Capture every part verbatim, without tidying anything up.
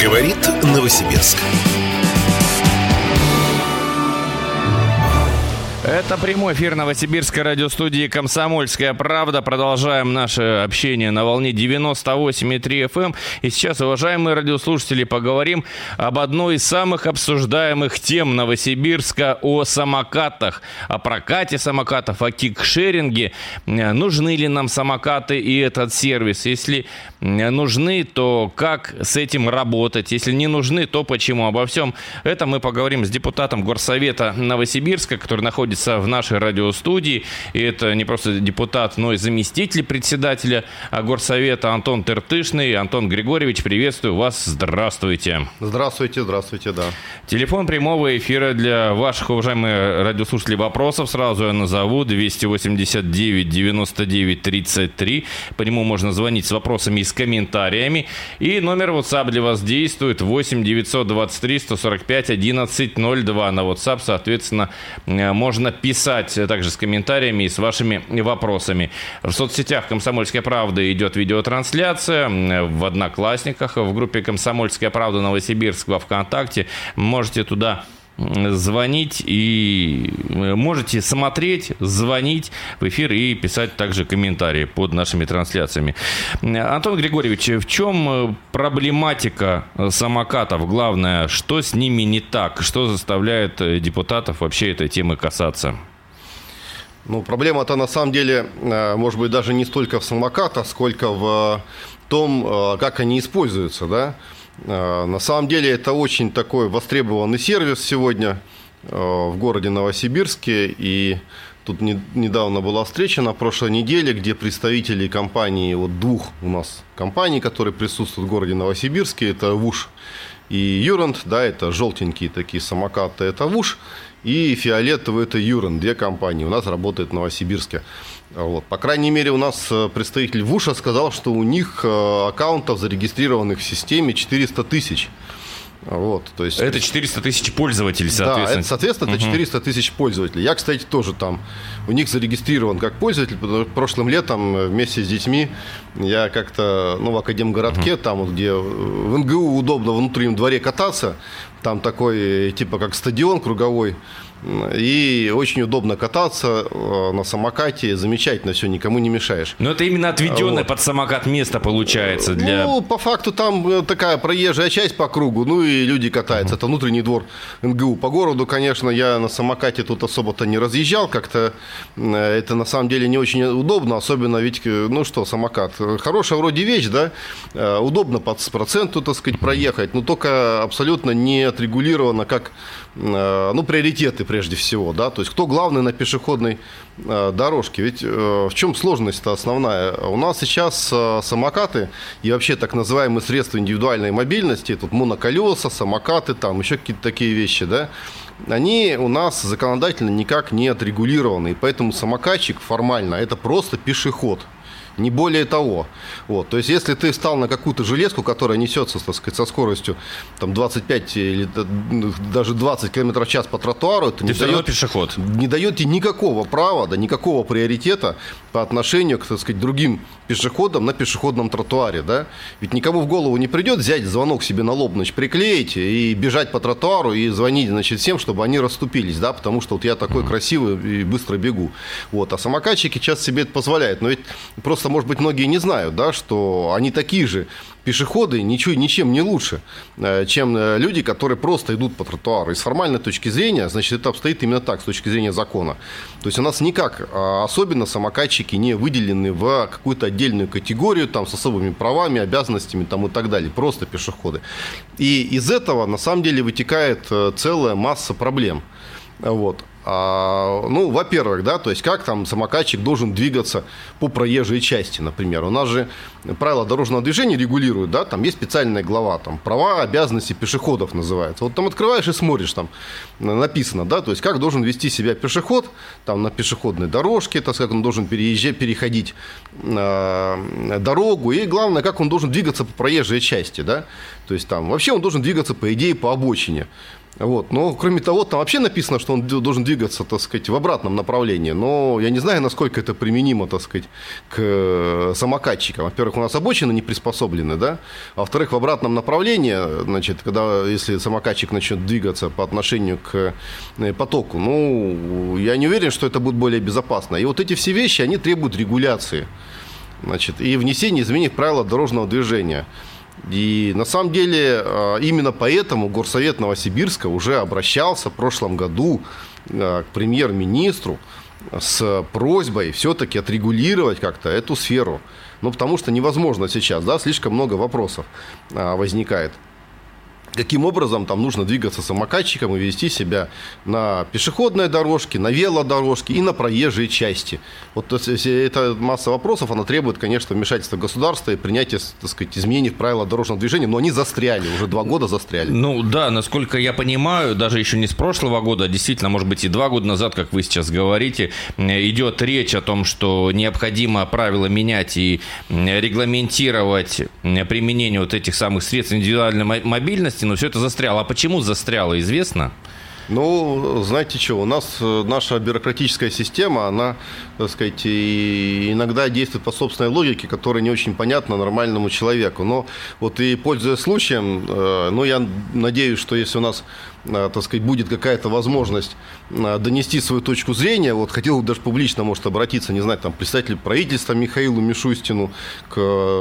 Говорит Новосибирск. Это прямой эфир Новосибирской радиостудии «Комсомольская правда». Продолжаем наше общение на волне девяносто восемь и три эф эм. И сейчас, уважаемые радиослушатели, поговорим об одной из самых обсуждаемых тем Новосибирска, о самокатах, о прокате самокатов, о кикшеринге. Нужны ли нам самокаты и этот сервис? Если нужны, то как с этим работать? Если не нужны, то почему? Обо всем этом мы поговорим с депутатом Горсовета Новосибирска, который находится в нашей радиостудии. И это не просто депутат, но и заместитель председателя Горсовета Антон Тертышный. Антон Григорьевич, приветствую вас. Здравствуйте. Здравствуйте, здравствуйте, да. Телефон прямого эфира для ваших, уважаемые радиослушатели, вопросов сразу я назову. двести восемьдесят девять девяносто девять тридцать три. По нему можно звонить с вопросами и с комментариями. И номер WhatsApp для вас действует восемь девятьсот двадцать три сто сорок пять одиннадцать ноль два. На WhatsApp, соответственно, можно писать также с комментариями и с вашими вопросами. В соцсетях «Комсомольская правда» идет видеотрансляция. В Одноклассниках, в группе «Комсомольская правда» Новосибирск во ВКонтакте. Можете туда звонить и можете смотреть, звонить в эфир и писать также комментарии под нашими трансляциями. Антон Григорьевич, в чем проблематика самокатов? Главное, что с ними не так? Что заставляет депутатов вообще этой темы касаться? Ну, проблема-то на самом деле, может быть, даже не столько в самокатах, сколько в том, как они используются, да? На самом деле это очень такой востребованный сервис сегодня в городе Новосибирске. И тут не, недавно была встреча на прошлой неделе, где представители компаний, вот двух у нас компаний, которые присутствуют в городе Новосибирске, это ВУШ и Юранд, да, это желтенькие такие самокаты, это ВУШ, и фиолетовый это Юранд, две компании у нас работают в Новосибирске. Вот. По крайней мере, у нас представитель ВУШа сказал, что у них аккаунтов, зарегистрированных в системе, четыреста тысяч. Вот, то есть, это четыреста тысяч пользователей, соответственно. Да, это, соответственно, это четыреста тысяч пользователей. Я, кстати, тоже там у них зарегистрирован как пользователь, потому что прошлым летом вместе с детьми я как-то, ну, в Академгородке, uh-huh. там, вот, где в эн гэ у удобно во внутреннем дворе кататься, там такой, типа, как стадион круговой, и очень удобно кататься на самокате, замечательно все, никому не мешаешь. Но это именно отведенное вот. Под самокат место получается для... Ну, по факту там такая проезжая часть по кругу, ну и люди катаются, uh-huh. это внутренний двор эн гэ у. По городу, конечно, я на самокате тут особо-то не разъезжал, как-то это на самом деле не очень удобно, особенно ведь, ну что, самокат, хорошая вроде вещь, да, удобно по проценту, так сказать, проехать, но только абсолютно не отрегулировано как, ну, приоритеты прежде всего, да, то есть кто главный на пешеходной э, дорожке. Ведь э, в чем сложность-то основная? У нас сейчас э, самокаты и вообще так называемые средства индивидуальной мобильности, тут моноколеса, самокаты, там еще какие-то такие вещи, да, они у нас законодательно никак не отрегулированы, и поэтому самокатчик формально это просто пешеход. Не более того. Вот. То есть, если ты встал на какую-то железку, которая несется, так сказать, со скоростью там, двадцать пять или даже двадцать километров в час по тротуару, это не дает, пешеход. не дает тебе никакого права, да, никакого приоритета по отношению к, так сказать, другим пешеходам на пешеходном тротуаре. Да? Ведь никому в голову не придет взять звонок себе на лоб, значит, приклеить и бежать по тротуару и звонить, значит, всем, чтобы они расступились, да, потому что вот я такой красивый и быстро бегу. Вот. А самокатчики часто себе это позволяют. Но ведь просто, может быть, многие не знают, да, что они такие же пешеходы, ничего, ничем не лучше, чем люди, которые просто идут по тротуару. И с формальной точки зрения, значит, это обстоит именно так, с точки зрения закона. То есть у нас никак особенно самокатчики не выделены в какую-то отдельную категорию, там, с особыми правами, обязанностями там, и так далее. Просто пешеходы. И из этого, на самом деле, вытекает целая масса проблем. Вот. А, ну, во-первых, да, то есть как там самокатчик должен двигаться по проезжей части, например. У нас же правила дорожного движения регулируют, да, там есть специальная глава, там права, обязанности пешеходов называется. Вот там открываешь и смотришь, там написано, да, то есть как должен вести себя пешеход, там на пешеходной дорожке, так сказать, он должен переезжать, переходить э, дорогу, и главное, как он должен двигаться по проезжей части, да, то есть там вообще он должен двигаться, по идее, по обочине. Вот. Но, кроме того, там вообще написано, что он должен двигаться, так сказать, в обратном направлении. Но я не знаю, насколько это применимо, так сказать, к самокатчикам. Во-первых, у нас обочины не приспособлены, да? А во-вторых, в обратном направлении, значит, когда, если самокатчик начнет двигаться по отношению к потоку, ну, я не уверен, что это будет более безопасно. И вот эти все вещи, они требуют регуляции, значит, и внесения изменений в правила дорожного движения. И на самом деле именно поэтому Горсовет Новосибирска уже обращался в прошлом году к премьер-министру с просьбой все-таки отрегулировать как-то эту сферу. Ну, потому что невозможно сейчас, да, слишком много вопросов возникает. Каким образом там нужно двигаться самокатчиком и вести себя на пешеходной дорожке, на велодорожке и на проезжей части. Вот эта масса вопросов, она требует, конечно, вмешательства государства и принятия, так сказать, изменений в правила дорожного движения, но они застряли, уже два года застряли. Ну да, насколько я понимаю, даже еще не с прошлого года, а действительно, может быть, и два года назад, как вы сейчас говорите, идет речь о том, что необходимо правила менять и регламентировать применение вот этих самых средств индивидуальной мобильности, но все это застряло. А почему застряло, известно? Ну, знаете что, у нас наша бюрократическая система, она, так сказать, иногда действует по собственной логике, которая не очень понятна нормальному человеку. Но вот и пользуясь случаем, ну, я надеюсь, что если у нас, так сказать, будет какая-то возможность донести свою точку зрения, вот хотел бы даже публично, может, обратиться, не знаю, там, представителю правительства Михаилу Мишустину, к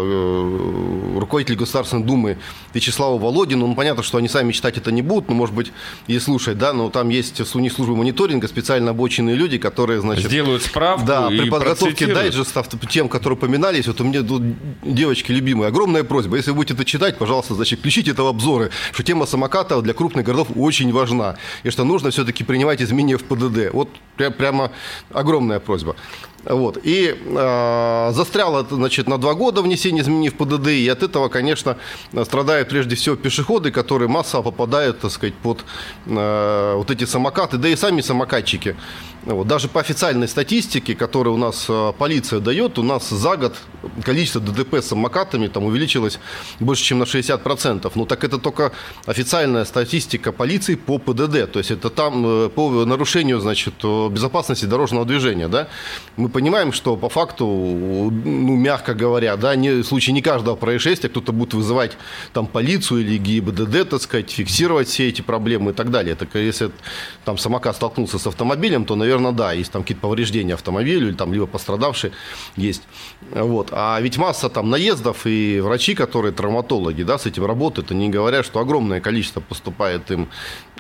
руководителю Государственной Думы Вячеславу Володину. Ну, понятно, что они сами читать это не будут, но, может быть, и слушать, да, но там есть у них службы мониторинга, специально обученные люди, которые, значит... Сделают справку, да, и при подготовке дайджестов, тем, которые упоминались, вот у меня тут, девочки любимые, огромная просьба, если вы будете это читать, пожалуйста, значит, включите это в обзоры, что тема самокатов для крупных городов очень важна, и что нужно все-таки принимать изменения в ПДД. Вот прямо огромная просьба. Вот. И э, застряло, значит, на два года внесение изменений в ПДД, и от этого, конечно, страдают прежде всего пешеходы, которые массово попадают, так сказать, под э, вот эти самокаты, да и сами самокатчики. Вот. Даже по официальной статистике, которую у нас э, полиция дает, у нас за год количество ДТП с самокатами там увеличилось больше, чем на шестьдесят процентов. Ну, так это только официальная статистика полиции по ПДД, то есть это там э, по нарушению, значит, безопасности дорожного движения, да. Мы понимаем, что по факту, ну, мягко говоря, да, не, в случае не каждого происшествия кто-то будет вызывать там полицию или ГИБДД, так сказать, фиксировать все эти проблемы и так далее. Так, если там самокат столкнулся с автомобилем, то, наверное, да, есть там какие-то повреждения автомобилю, или там либо пострадавший есть. Вот. А ведь масса там наездов, и врачи, которые травматологи, да, с этим работают, они говорят, что огромное количество поступает им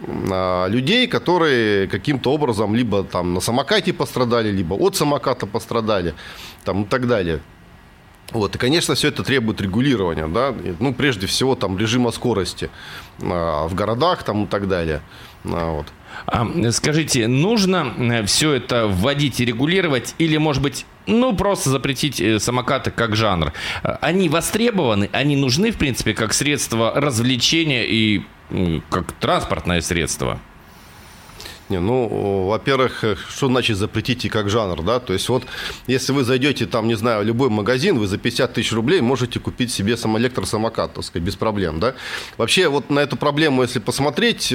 людей, которые каким-то образом либо там на самокате пострадали, либо от самоката пострадали, там, и так далее. Вот. И, конечно, все это требует регулирования, да? Ну, прежде всего, там, режима скорости а, в городах, там, и так далее. А, вот. А, скажите, нужно все это вводить и регулировать, или, может быть, ну, просто запретить самокаты как жанр? Они востребованы, они нужны, в принципе, как средство развлечения и как транспортное средство? Не, ну, во-первых, что значит запретить и как жанр, да? То есть вот, если вы зайдете там, не знаю, в любой магазин, вы за пятьдесят тысяч рублей можете купить себе электросамокат, так сказать, без проблем, да? Вообще, вот на эту проблему, если посмотреть,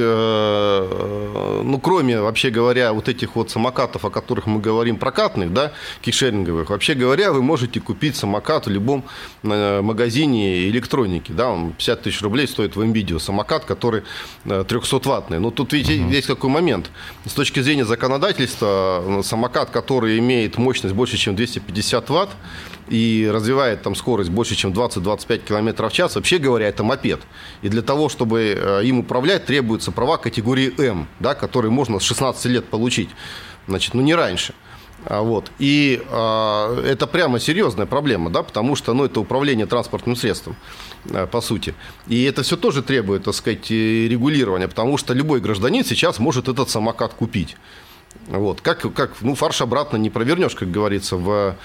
ну, кроме, вообще говоря, вот этих вот самокатов, о которых мы говорим, прокатных, да, кикшеринговых, вообще говоря, вы можете купить самокат в любом магазине электроники, да, он пятьдесят тысяч рублей стоит в МВидео самокат, который трехсотваттный. Но тут, видите, uh-huh. есть какой момент. С точки зрения законодательства, самокат, который имеет мощность больше, чем двести пятьдесят ватт и развивает там скорость больше, чем двадцать-двадцать пять километров в час, вообще говоря, это мопед. И для того, чтобы им управлять, требуются права категории М, да, которые можно с шестнадцати лет получить. Значит, ну не раньше. Вот. И а, это прямо серьезная проблема, да, потому что, ну, это управление транспортным средством, по сути. И это все тоже требует, так сказать, регулирования, потому что любой гражданин сейчас может этот самокат купить. Вот. Как, как, ну, фарш обратно не провернешь, как говорится, в,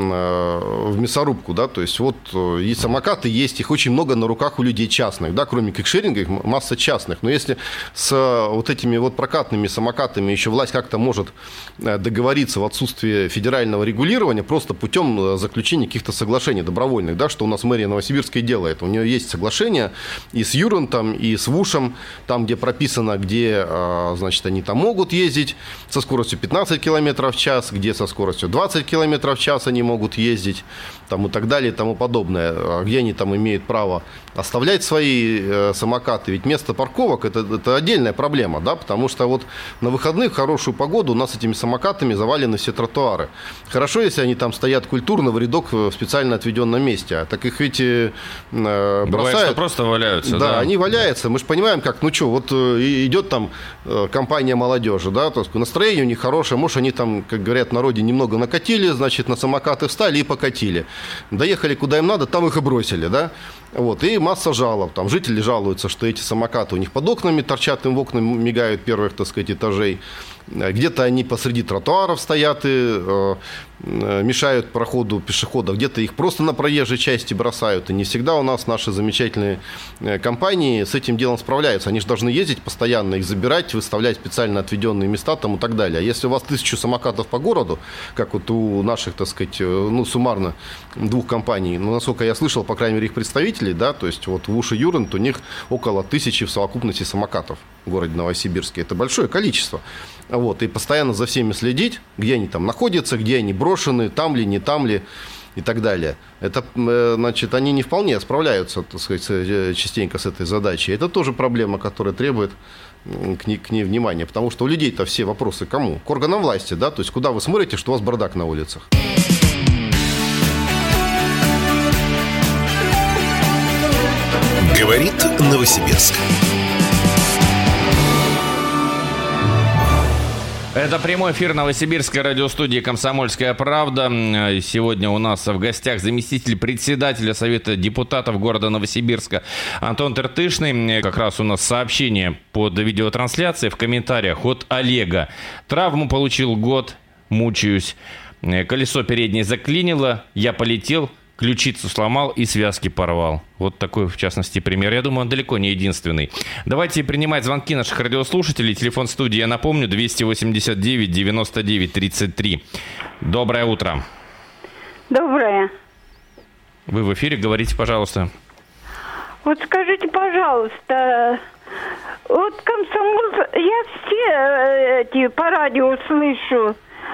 в мясорубку, да, то есть вот и самокаты есть, их очень много на руках у людей частных, да, кроме кикшеринга, их масса частных, но если с вот этими вот прокатными самокатами еще власть как-то может договориться в отсутствии федерального регулирования просто путем заключения каких-то соглашений добровольных, да, что у нас мэрия Новосибирска и делает, у нее есть соглашения и с Юрантом, и с ВУШем, там, где прописано, где, значит, они там могут ездить со скоростью пятнадцать километров в час, где со скоростью двадцать километров в час они могут ездить, там, и так далее, и тому подобное. А где они там имеют право оставлять свои э, самокаты? Ведь место парковок это, – это отдельная проблема, да, потому что вот на выходных в хорошую погоду у нас этими самокатами завалены все тротуары. Хорошо, если они там стоят культурно в рядок в специально отведенном месте, а так их ведь э, бросают. Бывает, что просто валяются. Да, да, они валяются. Мы же понимаем, как, ну что, вот идет там компания молодежи, да, то есть настроение у них хорошее, может, они там, как говорят в народе, немного накатили, значит, на самокаты встали и покатили. Доехали куда им надо, там их и бросили, да. Вот, и масса жалоб. Там жители жалуются, что эти самокаты у них под окнами торчат, им в окна мигают первых, так сказать, этажей. Где-то они посреди тротуаров стоят и э, мешают проходу пешеходов, где-то их просто на проезжей части бросают. И не всегда у нас наши замечательные компании с этим делом справляются. Они же должны ездить постоянно, их забирать, выставлять специально отведенные места там и так далее. А если у вас тысячу самокатов по городу, как вот у наших, так сказать, ну, суммарно двух компаний, ну, насколько я слышал, по крайней мере, их представителей, да, то есть вот ВУШ и Юрант, у них около тысячи в совокупности самокатов в городе Новосибирске. Это большое количество. Вот, и постоянно за всеми следить, где они там находятся, где они брошены, там ли, не там ли и так далее. Это, значит, они не вполне справляются, так сказать, частенько с этой задачей. Это тоже проблема, которая требует к ней, к ней внимания, потому что у людей-то все вопросы кому? К органам власти, да, то есть куда вы смотрите, что у вас бардак на улицах. Говорит Новосибирск. Это прямой эфир Новосибирской радиостудии «Комсомольская правда». Сегодня у нас в гостях заместитель председателя Совета депутатов города Новосибирска Антон Тертышный. Как раз у нас сообщение под видеотрансляцией в комментариях от Олега. Травму получил год, мучаюсь. Колесо переднее заклинило, я полетел, ключицу сломал и связки порвал. Вот такой, в частности, пример. Я думаю, он далеко не единственный. Давайте принимать звонки наших радиослушателей. Телефон студии, я напомню, двести восемьдесят девять девяносто девять тридцать три. Доброе утро. Доброе. Вы в эфире, говорите, пожалуйста. Вот скажите, пожалуйста, вот комсомол, я все эти по радио слышу.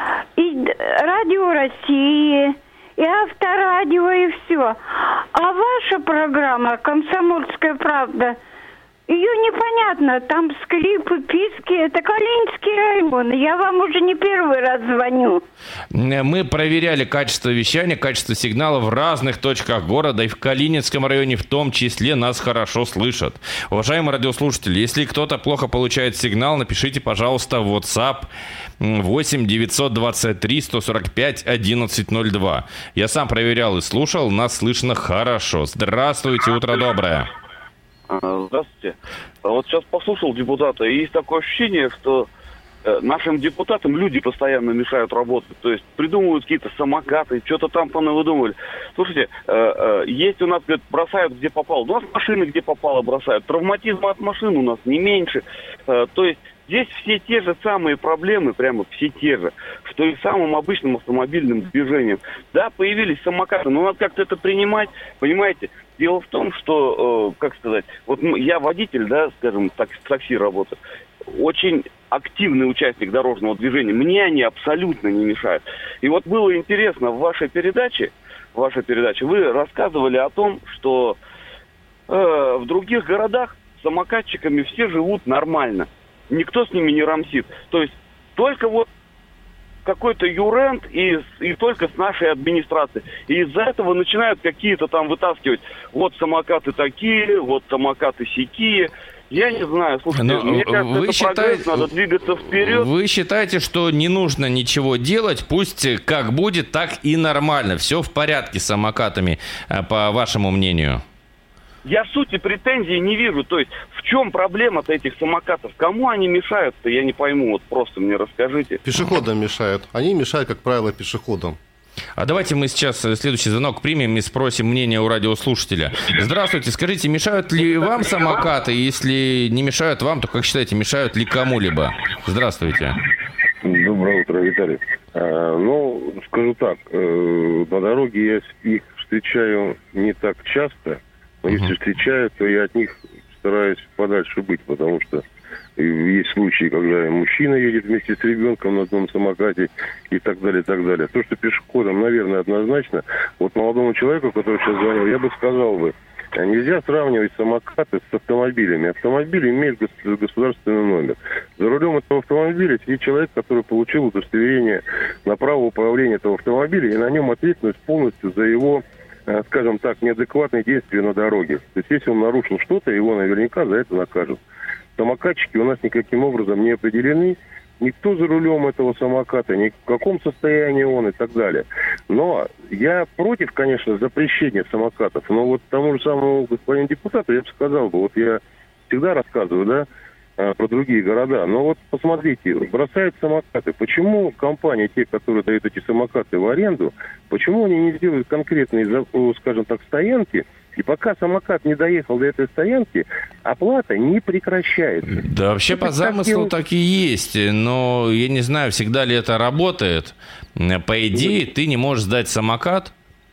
И Радио России, и Авторадио, и все. А ваша программа «Комсомольская правда», ее непонятно. Там скрипы, писки. Это Калининский район. Я вам уже не первый раз звоню. Мы проверяли качество вещания, качество сигнала в разных точках города. И в Калининском районе в том числе нас хорошо слышат. Уважаемые радиослушатели, если кто-то плохо получает сигнал, напишите, пожалуйста, в WhatsApp восемь девятьсот двадцать три сто сорок пять одиннадцать ноль два. Я сам проверял и слушал. Нас слышно хорошо. Здравствуйте, утро доброе. Здравствуйте. Вот сейчас послушал депутата, и есть такое ощущение, что нашим депутатам люди постоянно мешают работать. То есть придумывают какие-то самокаты, что-то там понавыдумывали. Слушайте, есть у нас, говорят, бросают где попало. У нас машины где попало бросают. Травматизма от машин у нас не меньше. То есть здесь все те же самые проблемы, прямо все те же, что и самым обычным автомобильным движением. Да, появились самокаты, но надо как-то это принимать, понимаете? Дело в том, что, э, как сказать, вот я водитель, да, скажем, так, в такси работаю, очень активный участник дорожного движения, мне они абсолютно не мешают. И вот было интересно, в вашей передаче, в вашей передаче вы рассказывали о том, что э, в других городах с самокатчиками все живут нормально. Никто с ними не рамсит. То есть только вот какой-то юрент и, и только с нашей администрации. И из-за этого начинают какие-то там вытаскивать. Вот самокаты такие, вот самокаты сякие. Я не знаю, слушайте, Но мне кажется, вы это считаете, прогресс, надо двигаться вперед. Вы считаете, что не нужно ничего делать, пусть как будет, так и нормально. Все в порядке с самокатами, по вашему мнению? я сути претензий не вижу. То есть в чем проблема-то этих самокатов? Кому они мешают-то, я не пойму. Вот просто мне расскажите. Пешеходам мешают. Они мешают, как правило, пешеходам. А давайте мы сейчас следующий звонок примем и спросим мнение у радиослушателя. Здравствуйте, скажите, мешают ли вам самокаты? Если не мешают вам, то как считаете, мешают ли кому-либо? Здравствуйте. Доброе утро, Виталий. А, ну, скажу так, э, на дороге я их встречаю не так часто, но uh-huh. если встречаю, то я от них стараюсь подальше быть, потому что есть случаи, когда мужчина едет вместе с ребенком на одном самокате и так далее, и так далее. То, что пешеходам, наверное, однозначно. Вот молодому человеку, который сейчас звонил, я бы сказал бы, нельзя сравнивать самокаты с автомобилями. Автомобиль имеет государственный номер. За рулем этого автомобиля сидит человек, который получил удостоверение на право управления этого автомобиля, и на нем ответственность полностью за его, скажем так, неадекватные действия на дороге. То есть, если он нарушил что-то, его наверняка за это накажут. Самокатчики у нас никаким образом не определены. Никто за рулем этого самоката, ни в каком состоянии он и так далее. Но я против, конечно, запрещения самокатов. Но вот тому же самому господину депутату я бы сказал бы, вот я всегда рассказываю, да, про другие города. Но вот посмотрите, бросают самокаты. Почему компании, те, которые дают эти самокаты в аренду, почему они не сделают конкретные, скажем так, стоянки? И пока самокат не доехал до этой стоянки, оплата не прекращается. Да, вообще по замыслу так и есть, но я не знаю, всегда ли это работает. По идее, ты не можешь сдать самокат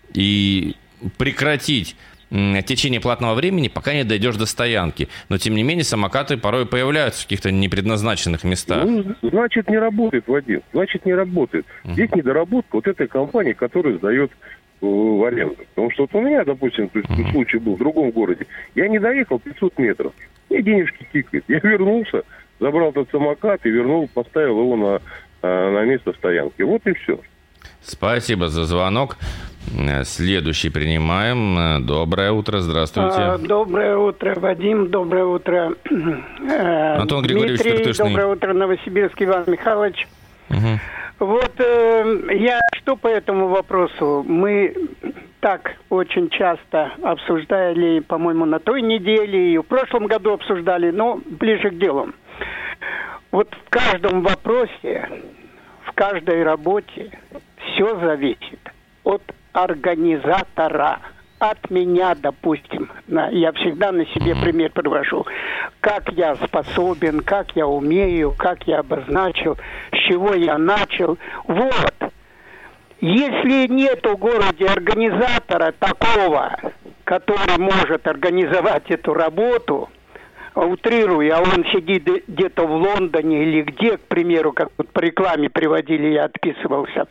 и прекратить течение платного времени, пока не дойдешь до стоянки. Но, тем не менее, самокаты порой появляются в каких-то непредназначенных местах. Ну, значит, не работает, Вадим. Значит, не работает. Uh-huh. Здесь недоработка вот этой компании, которая сдает в аренду. Потому что вот у меня, допустим, то есть, uh-huh. случай был в другом городе. Я не доехал пятьсот метров. Мне денежки тикают. Я вернулся, забрал этот самокат и вернул, поставил его на, на место стоянки. Вот и все. Спасибо за звонок. Следующий принимаем. Доброе утро, здравствуйте. Доброе утро, Вадим, доброе утро, Антон Григорьевич Дмитрий, Картышный. Доброе утро, Новосибирск, Иван Михайлович. Угу. Вот э, я что по этому вопросу? Мы так очень часто обсуждали, по-моему, на той неделе и в прошлом году обсуждали, но ближе к делу. Вот в каждом вопросе, в каждой работе все зависит от организатора. От меня, допустим, я всегда на себе пример привожу, как я способен, как я умею, как я обозначил, с чего я начал. Вот. Если нет в городе организатора такого, который может организовать эту работу, утрирую, а он сидит где-то в Лондоне или где, к примеру, как вот по рекламе приводили, я отписывался,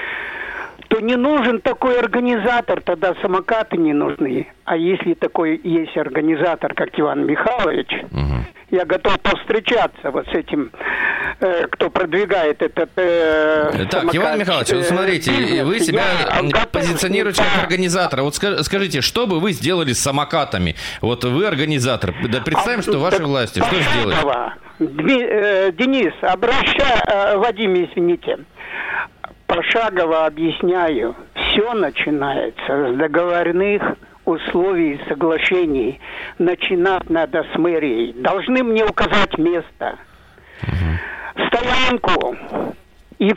то не нужен такой организатор, тогда самокаты не нужны. А если такой есть организатор, как Иван Михайлович, угу. я готов повстречаться вот с этим, э, кто продвигает этот э, Так, самокат. Иван Михайлович, вот смотрите, э, вы себя я позиционируете как организатора. Вот скажите, что бы вы сделали с самокатами? Вот вы организатор. Да представим, а, что ваши власти. Что сделать? Дми, э, Денис, обращай, э, Вадим, извините. Пошагово объясняю, все начинается с договорных условий, соглашений. Начинать надо с мэрии. Должны мне указать место, угу. стоянку. И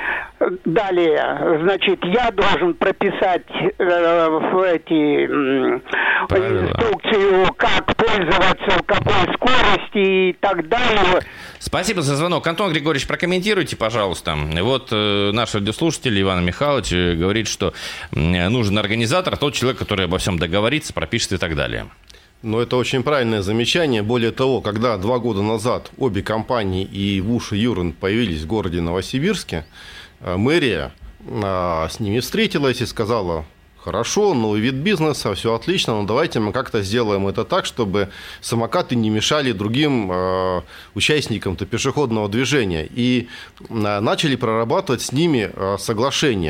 далее, значит, я должен прописать э, в эти э, инструкцию, как пользоваться, в какой скорости и так далее. Спасибо за звонок. Антон Григорьевич, прокомментируйте, пожалуйста. Вот э, наш радиослушатель Иван Михайлович говорит, что нужен организатор, тот человек, который обо всем договорится, пропишет и так далее. Но это очень правильное замечание. Более того, когда два года назад обе компании и ВУШ и Юрон появились в городе Новосибирске, мэрия с ними встретилась и сказала: хорошо, новый вид бизнеса, все отлично, но давайте мы как-то сделаем это так, чтобы самокаты не мешали другим э, участникам-то пешеходного движения. И э, начали прорабатывать с ними э, соглашения.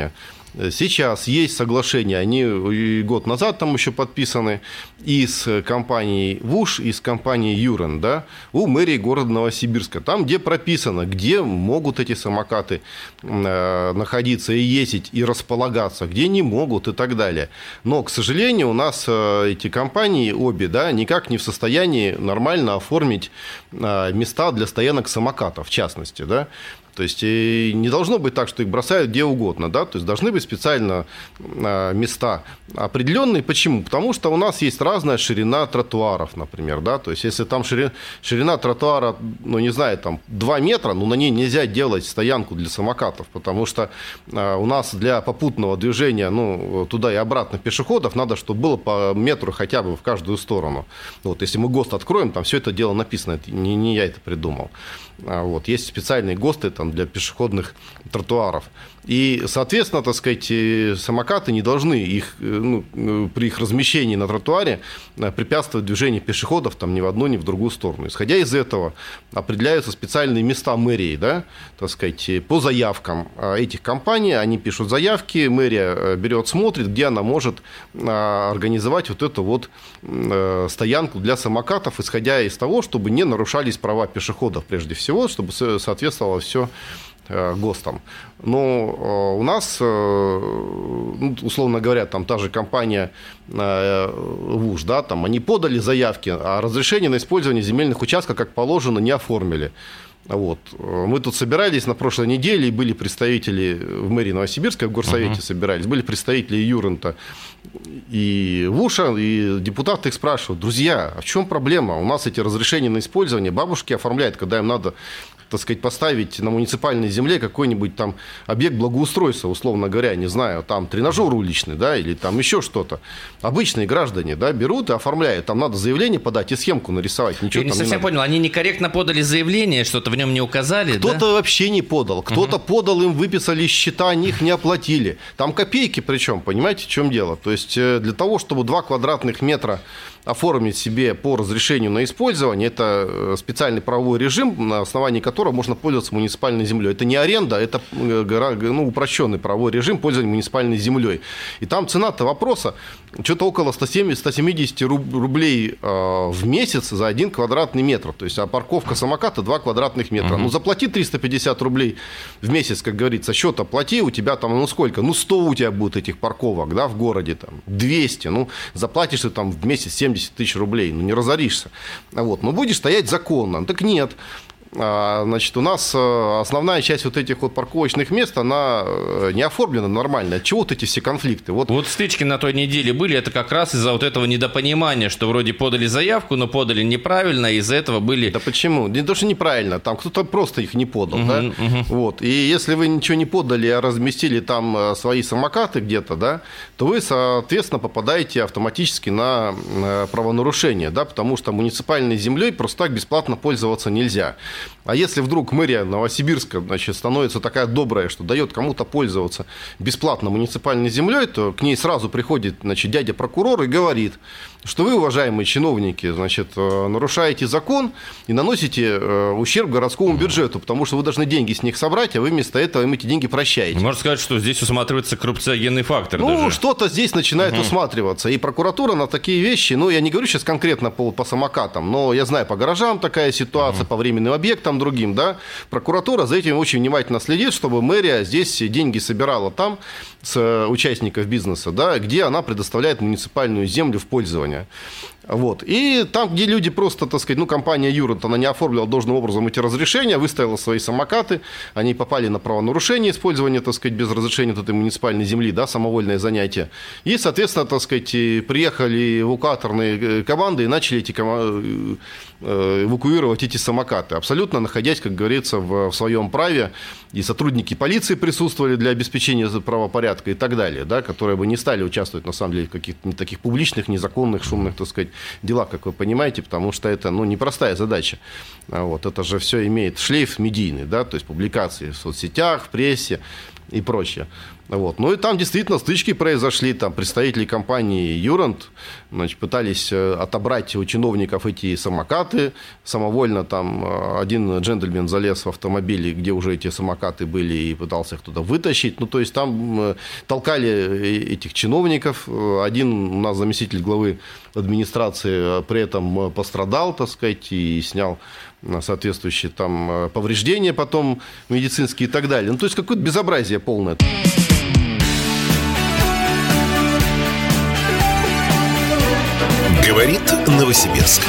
Сейчас есть соглашения, они год назад там еще подписаны, и с компанией ВУШ, и с компанией Юрен, да, у мэрии города Новосибирска, там, где прописано, где могут эти самокаты э, находиться и ездить, и располагаться, где не могут и так далее. Но, к сожалению, у нас э, эти компании обе, да, никак не в состоянии нормально оформить э, места для стоянок самокатов, в частности, да. То есть не должно быть так, что их бросают где угодно, да, то есть должны быть специально места определенные. Почему? Потому что у нас есть разная ширина тротуаров, например, да, то есть если там ширина, ширина тротуара, ну, не знаю, там два метра, ну, на ней нельзя делать стоянку для самокатов, потому что у нас для попутного движения, ну, туда и обратно пешеходов надо, чтобы было по метру хотя бы в каждую сторону. Вот, если мы ГОСТ откроем, там все это дело написано, это не, не я это придумал. Вот, есть специальные ГОСТы там, для пешеходных тротуаров. И, соответственно, так сказать, самокаты не должны их, ну, при их размещении на тротуаре препятствовать движению пешеходов там, ни в одну, ни в другую сторону. Исходя из этого определяются специальные места мэрии, да, так сказать, по заявкам этих компаний. Они пишут заявки, мэрия берет, смотрит, где она может организовать вот эту вот стоянку для самокатов, исходя из того, чтобы не нарушались права пешеходов прежде всего, чтобы соответствовало все ГОСТам. Но у нас, условно говоря, там та же компания ВУШ, да, там они подали заявки, а разрешение на использование земельных участков, как положено, не оформили. Вот. Мы тут собирались на прошлой неделе, и были представители в мэрии Новосибирска, в горсовете uh-huh. собирались, были представители Юрента и ВУШа, и депутаты их спрашивают: друзья, а в чем проблема? У нас эти разрешения на использование бабушки оформляют, когда им надо, так сказать, поставить на муниципальной земле какой-нибудь там объект благоустройства, условно говоря, не знаю, там тренажер уличный, да, или там еще что-то. Обычные граждане, да, берут и оформляют. Там надо заявление подать и схемку нарисовать. Ничего Я не там совсем не понял, они некорректно подали заявление, что-то в нем не указали, кто-то да? вообще не подал, кто-то угу. подал, им выписали счета, они их не оплатили. Там копейки причем, понимаете, в чем дело? То есть для того, чтобы два квадратных метра оформить себе по разрешению на использование, это специальный правовой режим, на основании которого можно пользоваться муниципальной землей. Это не аренда, это, ну, упрощенный правовой режим пользования муниципальной землей. И там цена-то вопроса что-то около сто семьдесят - сто семьдесят рублей в месяц за один квадратный метр. То есть, а парковка самоката два квадратных метра. Uh-huh. Ну, заплати триста пятьдесят рублей в месяц, как говорится, счет оплати, у тебя там, ну, сколько? Ну, сто у тебя будет этих парковок, да, в городе, там, двести. Ну, заплатишь ты там в месяц семьдесят тысяч рублей, ну, не разоришься. Вот, ну, будешь стоять законно. Так нет. Значит, у нас основная часть вот этих вот парковочных мест, она не оформлена нормально. От чего вот эти все конфликты? Вот... вот стычки на той неделе были, это как раз из-за вот этого недопонимания, что вроде подали заявку, но подали неправильно, и из-за этого были... Да почему? Не то, что неправильно, там кто-то просто их не подал, uh-huh, да? Uh-huh. Вот. И если вы ничего не подали, а разместили там свои самокаты где-то, да, то вы, соответственно, попадаете автоматически на правонарушение, да, потому что муниципальной землей просто так бесплатно пользоваться нельзя. А если вдруг мэрия Новосибирска, значит, становится такая добрая, что дает кому-то пользоваться бесплатно муниципальной землей, то к ней сразу приходит, значит, дядя прокурор и говорит, что вы, уважаемые чиновники, значит, нарушаете закон и наносите ущерб городскому бюджету, потому что вы должны деньги с них собрать, а вы вместо этого им эти деньги прощаете. Можно сказать, что здесь усматривается коррупциогенный фактор. Ну, даже. что-то здесь начинает угу. усматриваться. И прокуратура на такие вещи, ну, я не говорю сейчас конкретно по, по самокатам, но я знаю, по гаражам такая ситуация, угу. по временным объектам другим, да. Прокуратура за этим очень внимательно следит, чтобы мэрия здесь деньги собирала там с участников бизнеса, да, где она предоставляет муниципальную землю в пользование. Вот. И там, где люди просто, так сказать, ну, компания Юрент, она не оформила должным образом эти разрешения, выставила свои самокаты, они попали на правонарушение использования, так сказать, без разрешения этой муниципальной земли, да, самовольное занятие. И, соответственно, так сказать, приехали эвакуаторные команды и начали эти команды эвакуировать эти самокаты, абсолютно находясь, как говорится, в, в своем праве. И сотрудники полиции присутствовали для обеспечения правопорядка и так далее, да, которые бы не стали участвовать, на самом деле, в каких-то не таких публичных, незаконных, шумных, так сказать, делах, как вы понимаете, потому что это, ну, непростая задача. Вот, это же все имеет шлейф медийный, да, то есть публикации в соцсетях, в прессе и прочее. Вот. Ну и там действительно стычки произошли, там представители компании «Юрант», значит, пытались отобрать у чиновников эти самокаты, самовольно там один джентльмен залез в автомобиль, где уже эти самокаты были, и пытался их туда вытащить, ну то есть там толкали этих чиновников, один у нас заместитель главы администрации при этом пострадал, так сказать, и снял соответствующие там повреждения потом медицинские и так далее, ну то есть какое-то безобразие полное. Говорит Новосибирск.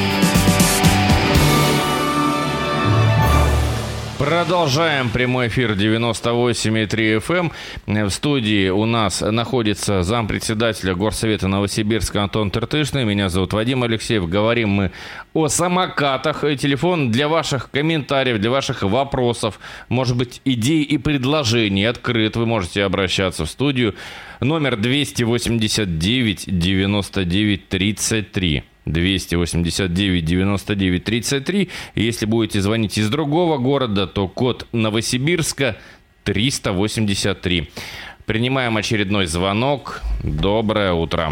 Продолжаем прямой эфир девяносто восемь и три эф эм. В студии у нас находится зампредседателя Горсовета Новосибирска Антон Тыртышный. Меня зовут Вадим Алексеев. Говорим мы о самокатах. Телефон для ваших комментариев, для ваших вопросов, может быть, идей и предложений открыт. Вы можете обращаться в студию. Номер двести восемьдесят девять девяносто девять тридцать три. двести восемьдесят девять девяносто девять тридцать три. Если будете звонить из другого города, то код Новосибирска триста восемьдесят три. Принимаем очередной звонок. Доброе утро.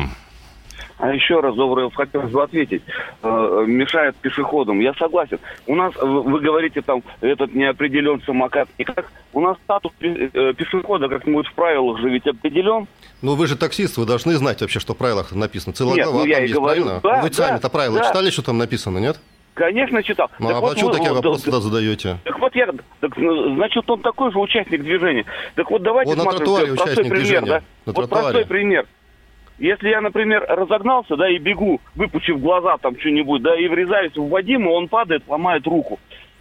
А еще раз, доброе, хотелось бы ответить. Э, мешает пешеходам. Я согласен. У нас, вы говорите, там, этот не определен самокат никак. У нас статус пешехода как-нибудь в правилах же ведь определен. Ну, вы же таксист, вы должны знать вообще, что в правилах написано. Целая нет, глава ну, я там и есть, говорю, правильно? да, вы да, сами-то правила да. читали, что там написано, нет? Конечно, читал. Ну, так а вот, почему вы, такие вот, вопросы да, тогда задаете? Так вот я, так, значит, он такой же участник движения. Так вот давайте он смотрим, на тротуаре простой участник пример, движения. да? На вот тротуаре. простой пример. Если я, например, разогнался, да, и бегу, выпучив глаза там что-нибудь, да, и врезаюсь в Вадима, он падает, ломает руку.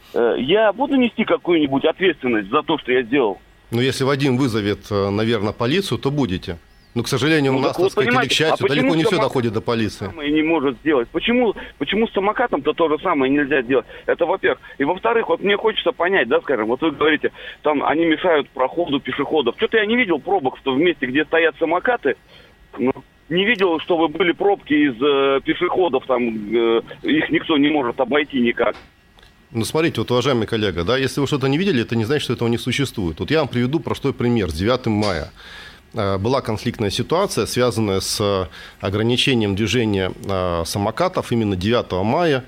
Я буду нести какую-нибудь ответственность за то, что я сделал? Ну, если Вадим вызовет, наверное, полицию, то будете. Но, к сожалению, ну, у нас, вот, так сказать, или к счастью, а далеко не все самокат доходит до полиции. Не может сделать. Почему, почему с самокатом-то то же самое нельзя сделать? Это, во-первых. И, во-вторых, вот мне хочется понять, да, скажем, вот вы говорите, там они мешают проходу пешеходов. Что-то я не видел пробок в том месте, где стоят самокаты. Ну, не видел, чтобы были пробки из э, пешеходов, там э, их никто не может обойти никак. Ну, смотрите, вот, уважаемый коллега, да, если вы что-то не видели, это не значит, что этого не существует. Вот я вам приведу простой пример. С девятого мая была конфликтная ситуация, связанная с ограничением движения самокатов именно девятого мая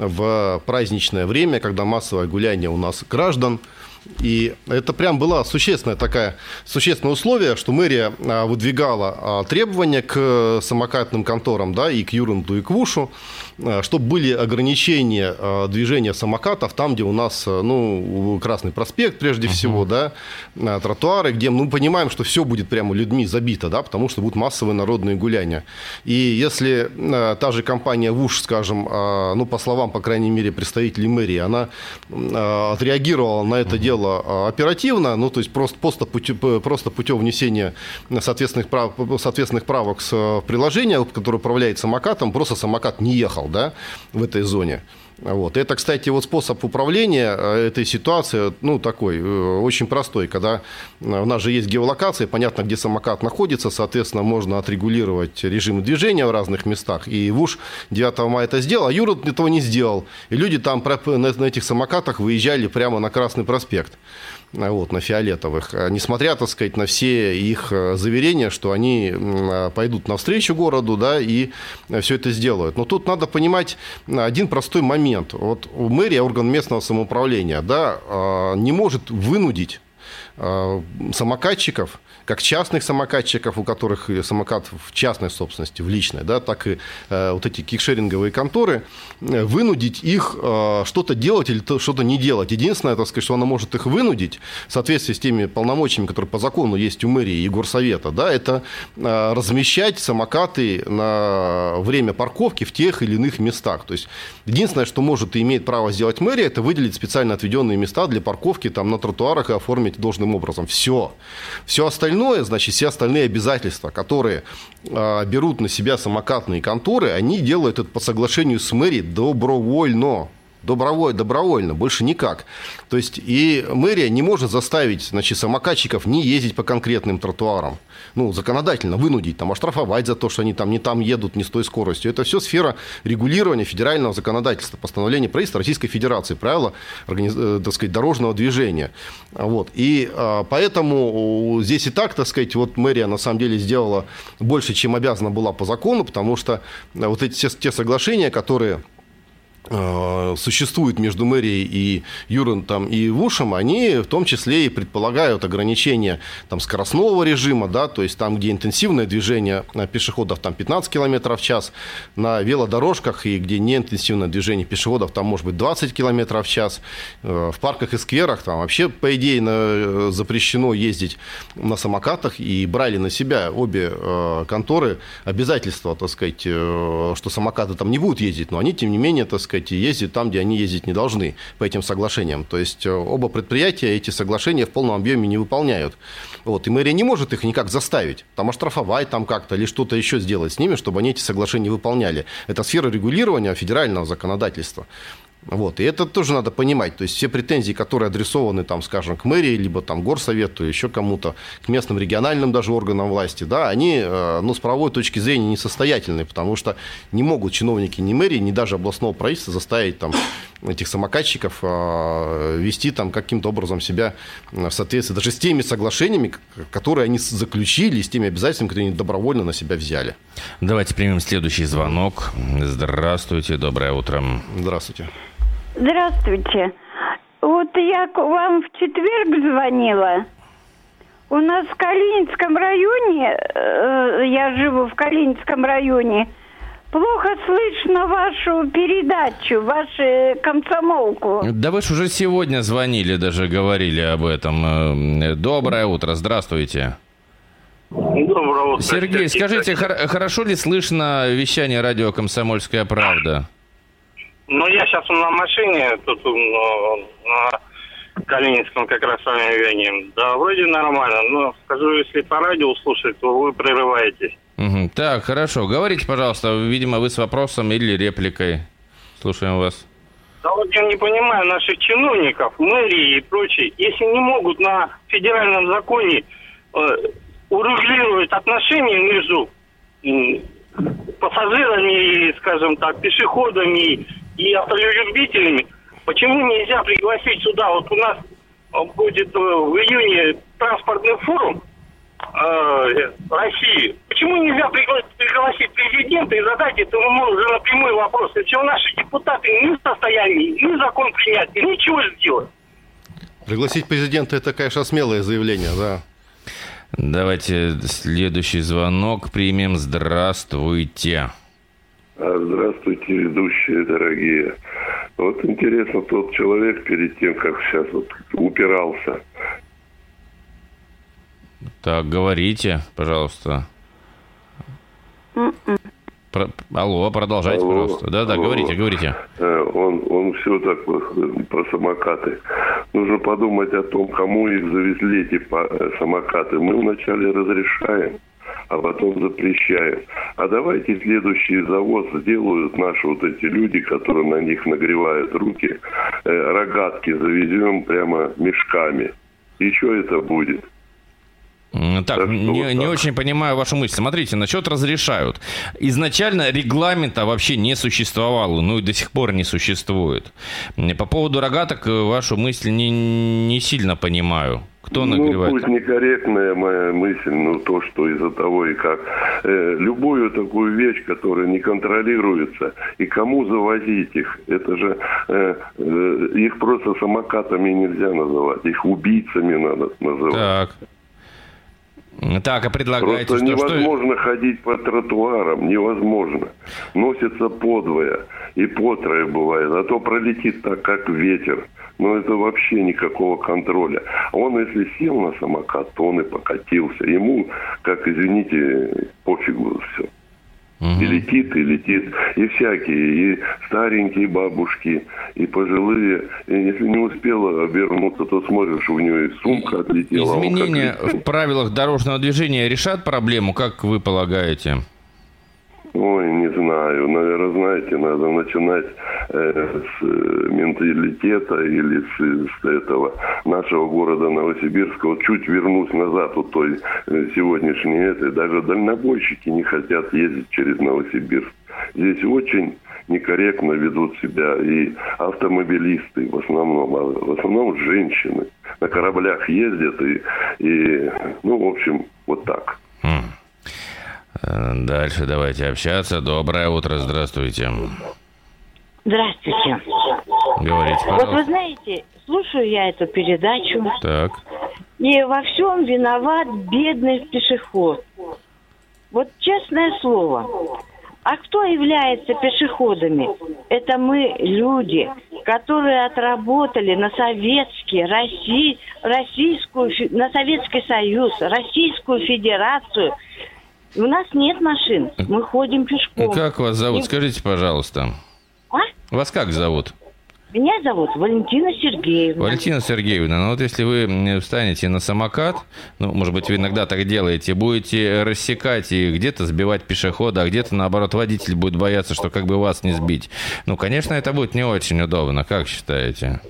в праздничное время, когда массовое гуляние у нас граждан. И это прям было существенное, такое, существенное условие, что мэрия выдвигала требования к самокатным конторам, да, и к Юранту, и к ВУШу, чтобы были ограничения движения самокатов там, где у нас, ну, Красный проспект, прежде uh-huh. всего, да, тротуары, где мы понимаем, что все будет прямо людьми забито, да, потому что будут массовые народные гуляния. И если та же компания ВУШ, скажем, ну, по словам, по крайней мере, представителей мэрии, она отреагировала на это uh-huh. дело оперативно, ну, то есть просто, просто, путем, просто путем внесения соответственных, прав, соответственных правок в приложение, которое управляет самокатом, просто самокат не ехал, да, в этой зоне. Вот. Это, кстати, вот способ управления этой ситуацией, ну, такой, очень простой, когда у нас же есть геолокация, понятно, где самокат находится, соответственно, можно отрегулировать режим движения в разных местах, и ВУШ девятого мая это сделал, а Юрант этого не сделал, и люди там на этих самокатах выезжали прямо на Красный проспект. Вот, на фиолетовых, несмотря, так сказать, на все их заверения, что они пойдут навстречу городу, да, и все это сделают. Но тут надо понимать один простой момент. Вот мэрия, орган местного самоуправления, да, не может вынудить самокатчиков, как частных самокатчиков, у которых самокат в частной собственности, в личной, да, так и э, вот эти кикшеринговые конторы, вынудить их э, что-то делать или что-то не делать. Единственное, так сказать, что она может их вынудить в соответствии с теми полномочиями, которые по закону есть у мэрии и горсовета, да, это э, размещать самокаты на время парковки в тех или иных местах. То есть единственное, что может и имеет право сделать мэрия, это выделить специально отведенные места для парковки там, на тротуарах и оформить должным образом. Все. Все остальное, значит, все остальные обязательства, которые э, берут на себя самокатные конторы, они делают это по соглашению с мэрией добровольно. Добровольно, добровольно, больше никак. То есть и мэрия не может заставить, значит, самокатчиков не ездить по конкретным тротуарам. Ну, законодательно вынудить, там, оштрафовать за то, что они там не там едут, не с той скоростью. Это все сфера регулирования федерального законодательства, постановления правительства Российской Федерации, правила, так сказать, дорожного движения. Вот. И а, поэтому здесь и так, так сказать, вот мэрия на самом деле сделала больше, чем обязана была по закону, потому что вот эти те, те соглашения, которые существует между мэрией и Юрантом и ВУШем, они в том числе и предполагают ограничение там, скоростного режима, да, то есть там, где интенсивное движение пешеходов там, пятнадцать километров в час, на велодорожках и где неинтенсивное движение пешеходов там может быть двадцать километров в час, в парках и скверах там вообще, по идее, на, запрещено ездить на самокатах, и брали на себя обе конторы обязательства, так сказать, что самокаты там не будут ездить, но они, тем не менее, так сказать, ездят там, где они ездить не должны по этим соглашениям. То есть оба предприятия эти соглашения в полном объеме не выполняют. Вот. И мэрия не может их никак заставить, там оштрафовать там как-то или что-то еще сделать с ними, чтобы они эти соглашения выполняли. Это сфера регулирования федерального законодательства. Вот. И это тоже надо понимать. То есть все претензии, которые адресованы, там, скажем, к мэрии, либо там, горсовету, еще кому-то, к местным региональным даже органам власти, да, они ну, с правовой точки зрения несостоятельны, потому что не могут чиновники ни мэрии, ни даже областного правительства заставить там, этих самокатчиков вести там, каким-то образом себя в соответствии даже с теми соглашениями, которые они заключили, с теми обязательствами, которые они добровольно на себя взяли. Давайте примем следующий звонок. Здравствуйте, доброе утро. Здравствуйте. Здравствуйте. Вот я к вам в четверг звонила. У нас в Калининском районе, э, я живу в Калининском районе, плохо слышно вашу передачу, вашу комсомолку. Да вы же уже сегодня звонили, даже говорили об этом. Доброе утро, здравствуйте. Доброе утро. Сергей, скажите, хор- хорошо ли слышно вещание радио «Комсомольская правда»? Ну, я сейчас на машине, тут на Калининском как раз районе. Да, вроде нормально, но скажу, если по радио слушать, то вы прерываетесь. Угу. Так, хорошо. Говорите, пожалуйста, видимо, вы с вопросом или репликой. Слушаем вас. Да вот я не понимаю наших чиновников, мэрии и прочее, если не могут на федеральном законе э, урегулировать отношения между э, пассажирами, скажем так, пешеходами и автолюбителями, почему нельзя пригласить сюда? Вот у нас будет в июне транспортный форум э, России. Почему нельзя пригласить президента и задать этому уже напрямую вопрос? Если наши депутаты не в состоянии ни закон принять, ничего сделать. Пригласить президента – это, конечно, смелое заявление, да. Давайте следующий звонок примем. Здравствуйте. Здравствуйте, ведущие дорогие. Вот интересно, тот человек перед тем, как сейчас вот упирался. Так, говорите, пожалуйста. Про... Алло, продолжайте, Алло, пожалуйста. Да-да, алло. говорите, говорите. Он, он все так про самокаты. Нужно подумать о том, кому их завезли, эти самокаты. Мы вначале разрешаем, а потом запрещаем. А давайте следующий завоз сделают наши вот эти люди, которые на них нагревают руки, э, рогатки завезем прямо мешками. И что это будет? Так, так не, вот не очень понимаю вашу мысль. Смотрите, насчет разрешают. Изначально регламента вообще не существовало, ну и до сих пор не существует. По поводу рогаток вашу мысль не, не сильно понимаю. Кто нагревает? Ну, пусть некорректная моя мысль, но то, что из-за того и как. Э, любую такую вещь, которая не контролируется, и кому завозить их? Это же э, э, их просто самокатами нельзя называть, их убийцами надо называть. Так. Так, а предлагаете, Просто что... невозможно что... ходить по тротуарам, невозможно. Носится подвое и потрое бывает, а то пролетит так, как ветер. Но это вообще никакого контроля. Он, если сел на самокат, то он и покатился. Ему, как, извините, пофигу все. Угу. И летит, и летит. И всякие, и старенькие бабушки, и пожилые. И если не успела обернуться, то смотришь, у него и сумка отлетела. Изменения в правилах дорожного движения решат проблему, как вы полагаете? Ой, не знаю. Наверное, знаете, надо начинать э, с менталитета или с, с этого нашего города Новосибирска. Вот чуть вернусь назад от той э, сегодняшней этой. Даже дальнобойщики не хотят ездить через Новосибирск. Здесь очень некорректно ведут себя и автомобилисты, в основном, в основном женщины. На кораблях ездят и, и ну, в общем, вот так. Дальше давайте общаться. Доброе утро, здравствуйте. Здравствуйте. Говорите, пожалуйста. Вот вы знаете, слушаю я эту передачу. Так. И во всем виноват бедный пешеход. Вот честное слово. А кто является пешеходами? Это мы, люди, которые отработали на советский, России, российскую, на Советский Союз, Российскую Федерацию. У нас нет машин, мы ходим пешком. Как вас зовут? И... Скажите, пожалуйста. А? Вас как зовут? Меня зовут Валентина Сергеевна. Валентина Сергеевна, ну вот если вы встанете на самокат, ну, может быть, вы иногда так делаете, будете рассекать и где-то сбивать пешехода, а где-то, наоборот, водитель будет бояться, что как бы вас не сбить. Ну, конечно, это будет не очень удобно. Как считаете?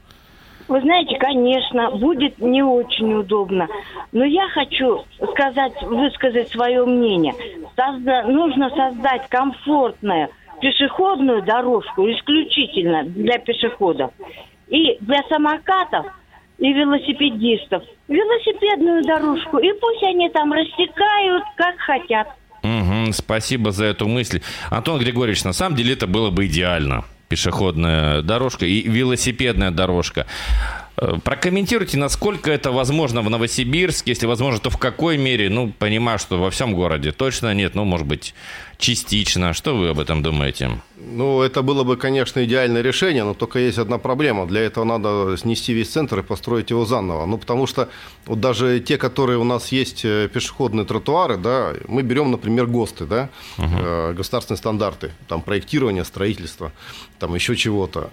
Вы знаете, конечно, будет не очень удобно. Но я хочу сказать, высказать свое мнение. Созда- нужно создать комфортное пешеходную дорожку исключительно для пешеходов. И для самокатов, и велосипедистов велосипедную дорожку. И пусть они там рассекают, как хотят. Угу, спасибо за эту мысль. Антон Григорьевич, на самом деле это было бы идеально. Пешеходная дорожка и велосипедная дорожка. Прокомментируйте, насколько это возможно в Новосибирске, если возможно, то в какой мере, ну, понимаю, что во всем городе точно нет, ну, может быть, частично. Что вы об этом думаете? Ну, это было бы, конечно, идеальное решение, но только есть одна проблема. Для этого надо снести весь центр и построить его заново. Ну, потому что вот даже те, которые у нас есть пешеходные тротуары, да, мы берем, например, ГОСТы, да, uh-huh. государственные стандарты, там, проектирование, строительство, там, еще чего-то.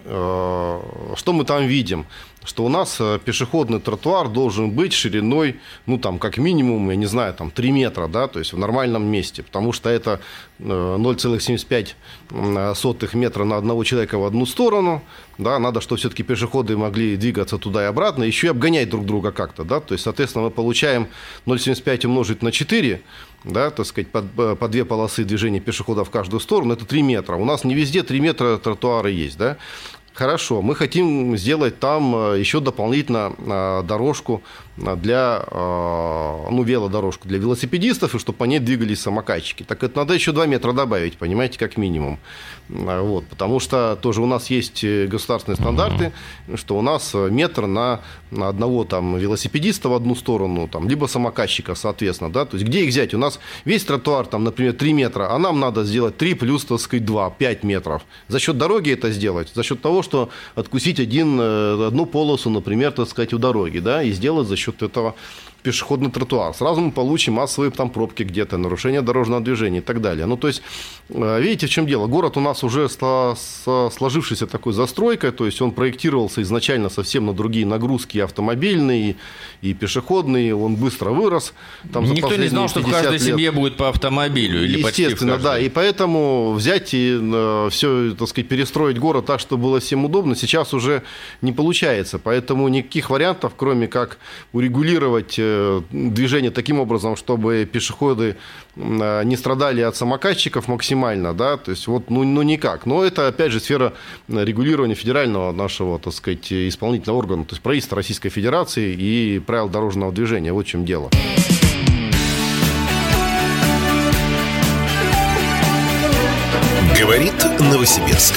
Что мы там видим? Что у нас пешеходный тротуар должен быть шириной, ну, там, как минимум, я не знаю, там, три метра, да, то есть в нормальном месте, потому что это ноль целых семьдесят пять сотых метра на одного человека в одну сторону, да, надо, чтобы все-таки пешеходы могли двигаться туда и обратно, еще и обгонять друг друга как-то, да, то есть, соответственно, мы получаем ноль целых семьдесят пять умножить на четыре, да, так сказать, по, по две полосы движения пешехода в каждую сторону, это три метра, у нас не везде три метра тротуара есть, да. Хорошо, мы хотим сделать там еще дополнительно дорожку для, ну, велодорожку для велосипедистов, и чтобы по ней двигались самокатчики. Так это надо еще два метра добавить, понимаете, как минимум. Вот, потому что тоже у нас есть государственные стандарты, что у нас метр на, на одного там велосипедиста в одну сторону, там, либо самокатчика, соответственно. Да? То есть где их взять? У нас весь тротуар, там, например, три метра, а нам надо сделать три плюс, так сказать, два, пять метров. За счет дороги это сделать, за счет того, что откусить один, одну полосу, например, так сказать, у дороги, да, и сделать за счет этого пешеходный тротуар. Сразу мы получим массовые там пробки где-то, нарушение дорожного движения и так далее. Ну, то есть, видите, в чем дело? Город у нас уже сложившийся такой застройкой, то есть он проектировался изначально совсем на другие нагрузки, и автомобильные, и пешеходные, он быстро вырос. Там никто не знал, что в каждой лет... семье будет по автомобилю. Или естественно, почти в да. И поэтому взять и э, все, так сказать, перестроить город так, чтобы было всем удобно, сейчас уже не получается. Поэтому никаких вариантов, кроме как урегулировать движение таким образом, чтобы пешеходы не страдали от самокатчиков максимально, да, то есть вот, ну, ну никак. Но это, опять же, сфера регулирования федерального нашего, так сказать, исполнительного органа, то есть правительства Российской Федерации и правил дорожного движения. Вот в чем дело. Говорит Новосибирск.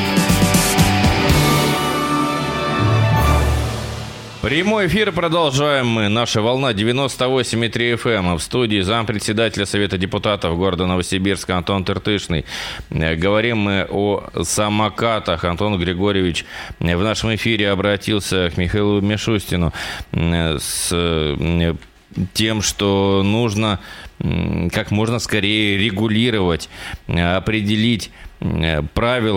Прямой эфир продолжаем мы. Наша волна девяносто восемь и три эф эм. В студии зампредседателя Совета депутатов города Новосибирска Антон Тыртышный. Говорим мы о самокатах. Антон Григорьевич в нашем эфире обратился к Михаилу Мишустину с тем, что нужно как можно скорее регулировать, определить правила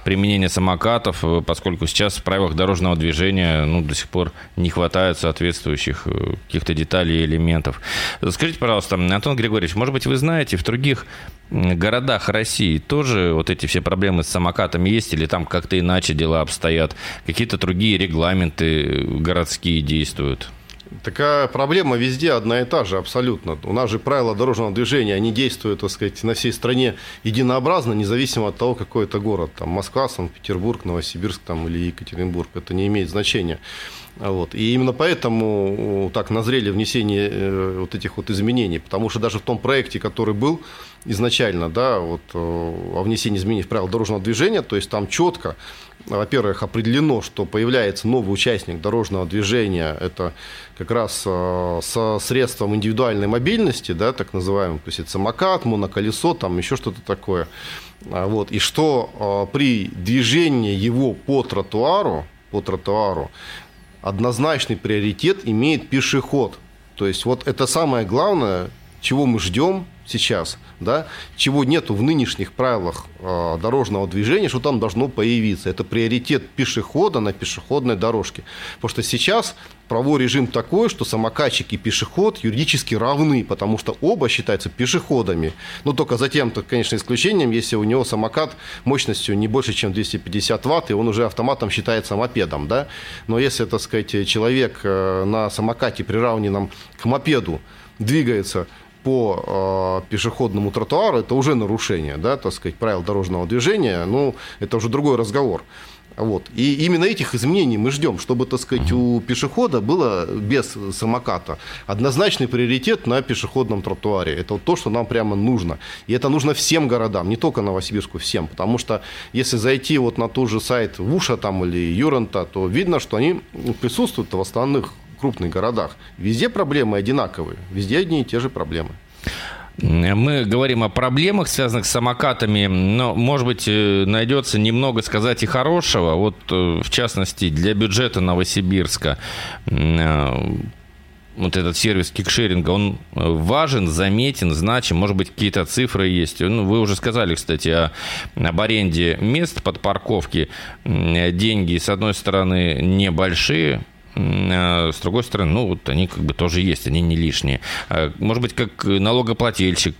применения самокатов, поскольку сейчас в правилах дорожного движения ну, до сих пор не хватает соответствующих каких-то деталей и элементов. Скажите, пожалуйста, Антон Григорьевич, может быть, вы знаете, в других городах России тоже вот эти все проблемы с самокатами есть, или там как-то иначе дела обстоят? Какие-то другие регламенты городские действуют? Такая проблема везде одна и та же абсолютно. У нас же правила дорожного движения, они действуют, так сказать, на всей стране единообразно, независимо от того, какой это город. Там Москва, Санкт-Петербург, Новосибирск там, или Екатеринбург. Это не имеет значения. Вот. И именно поэтому так назрели внесение вот этих вот изменений. Потому что даже в том проекте, который был изначально, да, вот, о внесении изменений в правила дорожного движения, то есть там четко, во-первых, определено, что появляется новый участник дорожного движения, это как раз со средством индивидуальной мобильности, да, так называемым, то есть это самокат, моноколесо, там еще что-то такое. Вот. И что при движении его по тротуару, по тротуару однозначный приоритет имеет пешеход. То есть вот это самое главное, чего мы ждем сейчас, да, чего нету в нынешних правилах э, дорожного движения, что там должно появиться. Это приоритет пешехода на пешеходной дорожке. Потому что сейчас правовой режим такой, что самокатчик и пешеход юридически равны, потому что оба считаются пешеходами. Но только затем, конечно, исключением, если у него самокат мощностью не больше, чем двести пятьдесят ватт, и он уже автоматом считается мопедом. Да? Но если, так сказать, человек на самокате, приравненном к мопеду, двигается по э, пешеходному тротуару, это уже нарушение, да, так сказать, правил дорожного движения, ну, это уже другой разговор. Вот. И именно этих изменений мы ждем, чтобы, так сказать, у пешехода было без самоката однозначный приоритет на пешеходном тротуаре. Это вот то, что нам прямо нужно. И это нужно всем городам, не только Новосибирску, всем. Потому что если зайти вот на тот же сайт ВУШа там, или Юрента, то видно, что они присутствуют в основных крупных городах. Везде проблемы одинаковые, везде одни и те же проблемы. Мы говорим о проблемах, связанных с самокатами, но, может быть, найдется немного сказать и хорошего. Вот, в частности, для бюджета Новосибирска вот этот сервис кикшеринга, он важен, заметен, значим, может быть, какие-то цифры есть. Ну, вы уже сказали, кстати, о, об аренде мест под парковки. Деньги, с одной стороны, небольшие, с другой стороны, ну, вот они как бы тоже есть, они не лишние. Может быть, как налогоплательщик?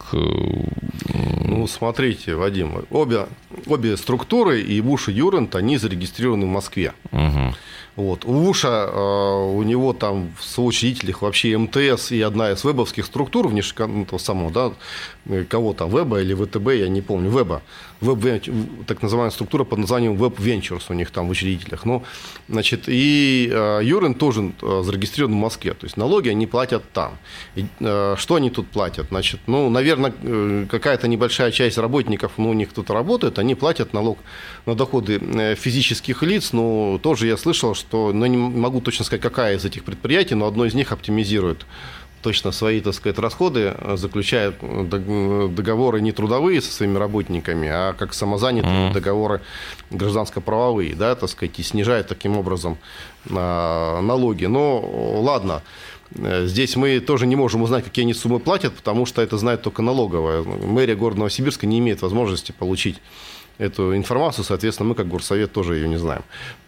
Ну, смотрите, Вадим, обе, обе структуры, и ВУШ, и Юрент, они зарегистрированы в Москве. Угу. Вот. У ВУШа, у него там в соучредителях вообще эм тэ эс и одна из вебовских структур, внешне того самого, да, кого-то, Веба или вэ тэ бэ, я не помню, Веба, Web, так называемая структура под названием Web Ventures у них там в учредителях. Ну, значит, и Юрент тоже зарегистрирован в Москве, то есть налоги они платят там. И, что они тут платят? Значит, ну, наверное, какая-то небольшая часть работников, ну, у них тут работает, они платят налог на доходы физических лиц, но тоже я слышал, что, ну, не могу точно сказать, какая из этих предприятий, но одно из них оптимизирует точно свои, так сказать, расходы, заключая договоры не трудовые со своими работниками, а как самозанятые mm-hmm. договоры гражданско-правовые, да, так сказать, и снижает таким образом налоги. Но ладно, здесь мы тоже не можем узнать, какие они суммы платят, потому что это знает только налоговая. Мэрия города Новосибирска не имеет возможности получить эту информацию, соответственно, мы как горсовет тоже ее не знаем.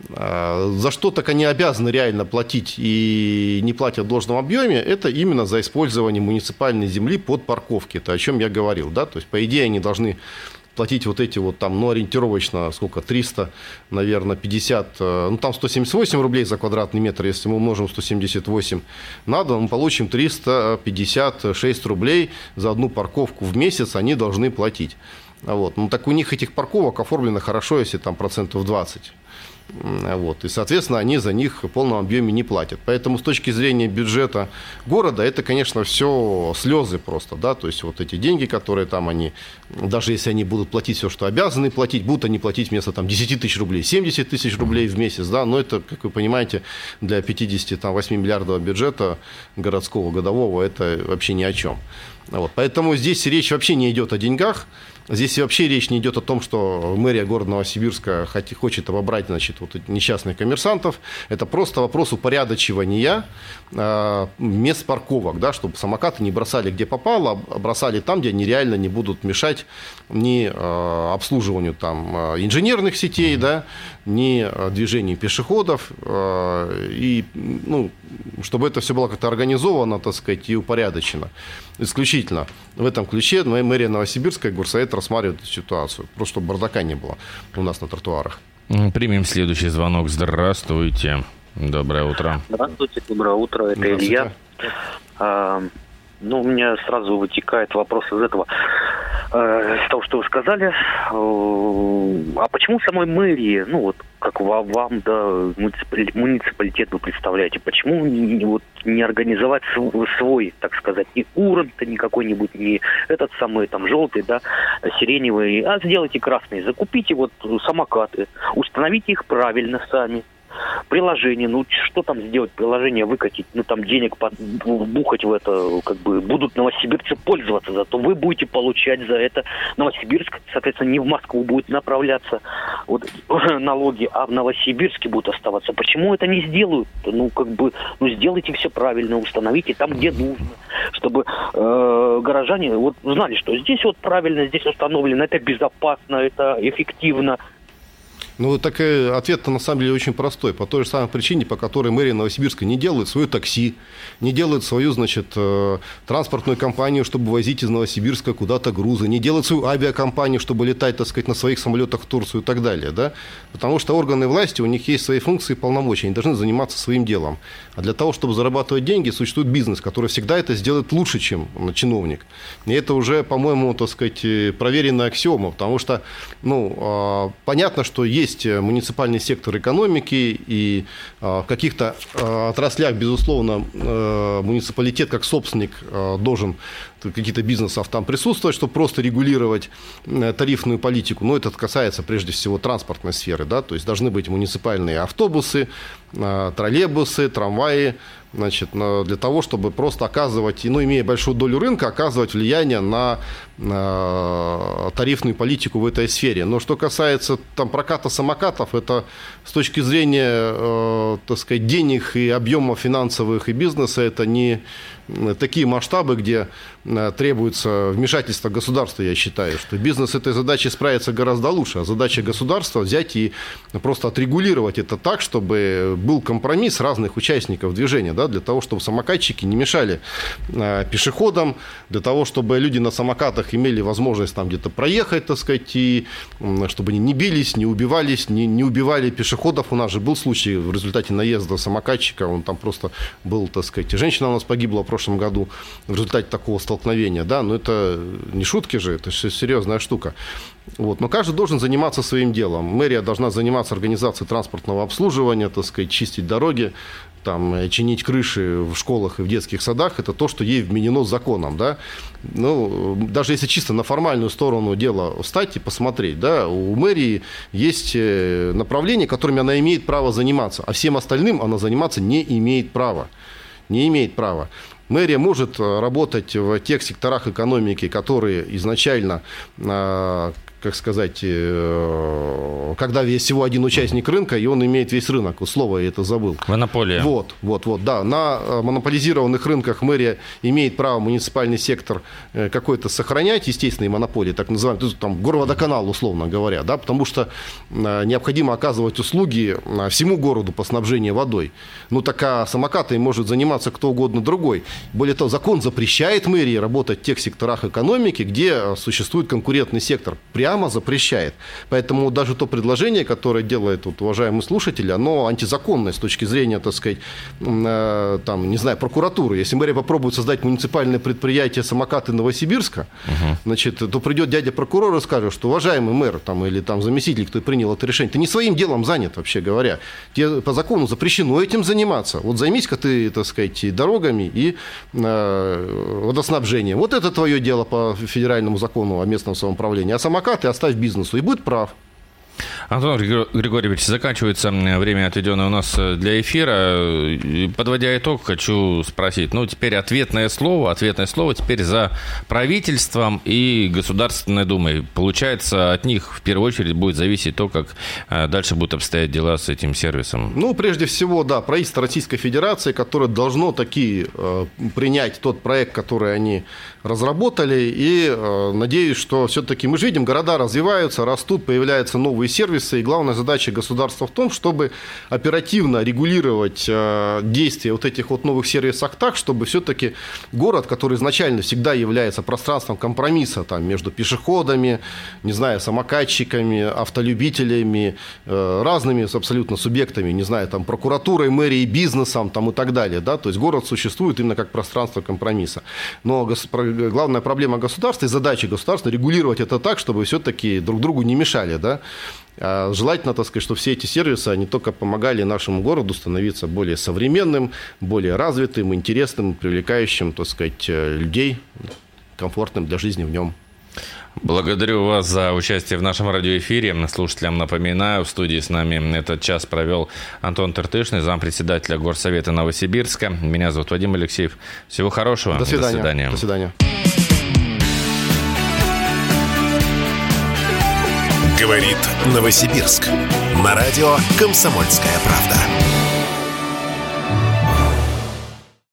За что так они обязаны реально платить и не платят в должном объеме, это именно за использование муниципальной земли под парковки. Это о чем я говорил, да, то есть, по идее, они должны платить вот эти вот там, ну, ориентировочно, сколько, триста, наверное, пятьдесят, ну, там сто семьдесят восемь рублей за квадратный метр, если мы умножим сто семьдесят восемь надо, мы получим триста пятьдесят шесть рублей за одну парковку в месяц они должны платить. Вот. Ну, так у них этих парковок оформлено хорошо, если там процентов двадцать. Вот. И, соответственно, они за них в полном объеме не платят. Поэтому с точки зрения бюджета города, это, конечно, все слезы просто. Да? То есть вот эти деньги, которые там они, даже если они будут платить все, что обязаны платить, будут они платить вместо там, десять тысяч рублей, семьдесят тысяч рублей в месяц. Да? Но это, как вы понимаете, для пятьдесят восемь миллиардов бюджета городского годового это вообще ни о чем. Вот. Поэтому здесь речь вообще не идет о деньгах. Здесь вообще речь не идет о том, что мэрия города Новосибирска хочет обобрать, значит, вот несчастных коммерсантов. Это просто вопрос упорядочивания мест парковок, да, чтобы самокаты не бросали где попало, а бросали там, где они реально не будут мешать ни обслуживанию там инженерных сетей, да, ни движению пешеходов, и, ну, чтобы это все было как-то организовано, так сказать, и упорядочено. Исключительно в этом ключе мэрия Новосибирска и горсовет рассматривает эту ситуацию, просто чтобы бардака не было у нас на тротуарах. Примем следующий звонок. Здравствуйте. Доброе утро. Здравствуйте, доброе утро. Это Илья. А, ну, у меня сразу вытекает вопрос из этого. Из того, что вы сказали, а почему самой мэрии, ну вот как вам, да, муниципалитет вы представляете, почему не, вот, не организовать свой, так сказать, не урон-то, не какой-нибудь, не этот самый там желтый, да, сиреневый, а сделайте красный, закупите вот самокаты, установите их правильно сами. Приложение, ну что там сделать, приложение выкатить, ну там денег бухать в это, как бы будут новосибирцы пользоваться, зато вы будете получать за это. Новосибирск, соответственно, не в Москву будет направляться вот налоги, а в Новосибирске будут оставаться. Почему это не сделают? Ну как бы, ну сделайте все правильно, установите там, где нужно, чтобы э, горожане вот знали, что здесь вот правильно, здесь установлено, это безопасно, это эффективно. Ну, так ответ-то на самом деле очень простой. По той же самой причине, по которой мэрия Новосибирска не делает свое такси, не делает свою, значит, транспортную компанию, чтобы возить из Новосибирска куда-то грузы, не делает свою авиакомпанию, чтобы летать, так сказать, на своих самолетах в Турцию и так далее. Да? Потому что органы власти, у них есть свои функции и полномочия, они должны заниматься своим делом. А для того, чтобы зарабатывать деньги, существует бизнес, который всегда это сделает лучше, чем чиновник. И это уже, по-моему, так сказать, проверенная аксиома, потому что, ну, понятно, что есть муниципальный сектор экономики, и в каких-то отраслях, безусловно, муниципалитет как собственник должен какие-то бизнесов там присутствовать, чтобы просто регулировать тарифную политику. Но это касается прежде всего транспортной сферы, да, то есть должны быть муниципальные автобусы, троллейбусы, трамваи, значит, для того, чтобы просто оказывать, ну, имея большую долю рынка, оказывать влияние на, на тарифную политику в этой сфере. Но что касается там проката самокатов, это с точки зрения, э, так сказать, денег и объемов финансовых и бизнеса, это не такие масштабы, где требуется вмешательство государства, я считаю, что бизнес этой задачей справится гораздо лучше, а задача государства взять и просто отрегулировать это так, чтобы был компромисс разных участников движения, да, для того, чтобы самокатчики не мешали пешеходам, для того, чтобы люди на самокатах имели возможность там где-то проехать, так сказать, и чтобы они не бились, не убивались, не, не убивали пешеходов. У нас же был случай в результате наезда самокатчика, он там просто был, так сказать, женщина у нас погибла в прошлом году в результате такого столкновения, да, но это не шутки же, это серьезная штука. Вот. Но каждый должен заниматься своим делом. Мэрия должна заниматься организацией транспортного обслуживания, так сказать, чистить дороги, там, чинить крыши в школах и в детских садах. Это то, что ей вменено законом. Да? Ну, даже если чисто на формальную сторону дела встать и посмотреть, да, у мэрии есть направления, которыми она имеет право заниматься, а всем остальным она заниматься не имеет права. Не имеет права. Мэрия может работать в тех секторах экономики, которые изначально, как сказать, когда есть всего один участник рынка, и он имеет весь рынок. Слово я это забыл. Монополия. Вот, вот, вот, да. На монополизированных рынках мэрия имеет право муниципальный сектор какой-то сохранять, естественные монополии, так называемые, там, горводоканал, условно говоря, да, потому что необходимо оказывать услуги всему городу по снабжению водой. Ну, так а самокатой может заниматься кто угодно другой. Более того, закон запрещает мэрии работать в тех секторах экономики, где существует конкурентный сектор. Прямо запрещает. Поэтому даже то предложение, которое делает вот, уважаемый слушатель, оно антизаконное с точки зрения, так сказать, э, там, не знаю, прокуратуры. Если мэрия попробует создать муниципальное предприятие «Самокаты Новосибирска», угу. значит, то придет дядя прокурор и скажет, что, уважаемый мэр там, или там, заместитель, кто принял это решение, ты не своим делом занят, вообще говоря. Тебе по закону запрещено этим заниматься. Вот займись-ка ты, так сказать, дорогами и э, водоснабжением. Вот это твое дело по федеральному закону о местном самоуправлении. А самокат и оставь бизнесу, и будет прав. Антон Григорьевич, заканчивается время, отведенное у нас для эфира. Подводя итог, хочу спросить, ну, теперь ответное слово, ответное слово теперь за правительством и Государственной Думой. Получается, от них в первую очередь будет зависеть то, как дальше будут обстоять дела с этим сервисом. Ну, прежде всего, да, правительство Российской Федерации, которое должно таки э, принять тот проект, который они разработали, и э, надеюсь, что все-таки мы же видим, города развиваются, растут, появляются новые сервисы, и главная задача государства в том, чтобы оперативно регулировать э, действия вот этих вот новых сервисов так, чтобы все-таки город, который изначально всегда является пространством компромисса там, между пешеходами, не знаю, самокатчиками, автолюбителями, э, разными абсолютно субъектами, не знаю, там, прокуратурой, мэрией, бизнесом там, и так далее, да, то есть город существует именно как пространство компромисса. Но главная проблема государства и задача государства регулировать это так, чтобы все-таки друг другу не мешали, да. А желательно, так сказать, чтобы все эти сервисы, они только помогали нашему городу становиться более современным, более развитым, интересным, привлекающим, так сказать, людей, комфортным для жизни в нем. Благодарю вас за участие в нашем радиоэфире. Слушателям напоминаю, в студии с нами этот час провел Антон Тыртышный, зампредседателя Горсовета Новосибирска. Меня зовут Вадим Алексеев. Всего хорошего. До свидания. До свидания. До свидания. Говорит Новосибирск. На радио «Комсомольская правда».